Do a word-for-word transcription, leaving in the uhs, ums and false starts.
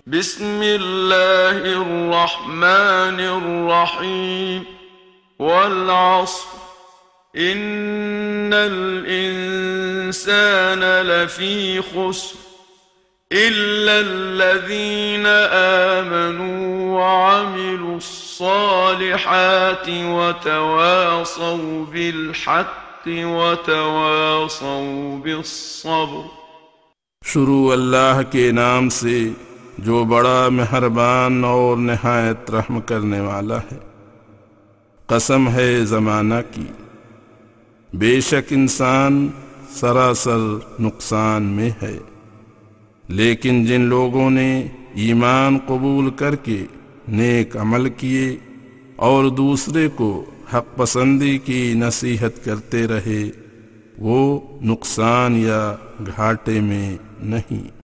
बिस्मिल्लाहिर रहमानिर रहीम। वल्अस्र इन्नल इंसान लफी खुस्र इल्लल्लज़ीना आमनू वअमिलुस्सालिहाति वतवासौ बिलहक्कि वतवासौ बिस्सब्र। शुरू अल्लाह के नाम से जो बड़ा मेहरबान और निहायत रहम करने वाला है। कसम है ज़माना की, बेशक इंसान सरासर नुकसान में है। लेकिन जिन लोगों ने ईमान कबूल करके नेक अमल किए और दूसरे को हक पसंदी की नसीहत करते रहे, वो नुकसान या घाटे में नहीं।